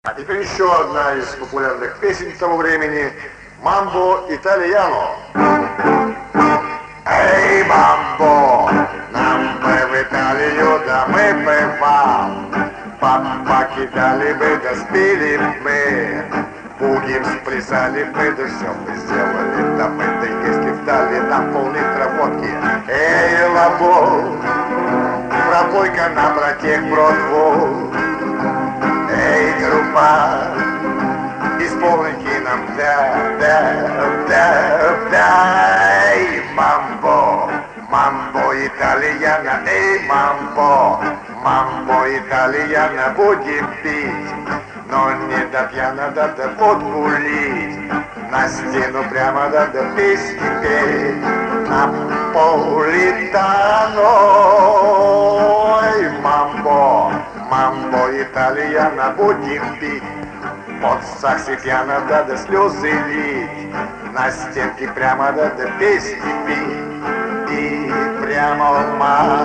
А теперь еще одна из популярных песен того времени — «Мамбо Итальяно». Эй, мамбо, нам бы в Италию, да мы бы вам. Покидали бы, да спили мы, бугим сплясали бы, да все бы сделали. Да мы, да если вдали нам пол-литра водки. Эй, лабо, пропой-ка нам про тех бродву. Эй, группа, исполните нам эй, мамбо, мамбо итальяно, эй, мамбо, мамбо итальяно, будем пить, но не до пьяна, да водку лить, на стену прямо да песни петь, наполитано, эй, мамбо, мамбо итальяно, будем пить. Под саксы пьяно, да слезы лить, на стенке прямо да песни пить, и прямо в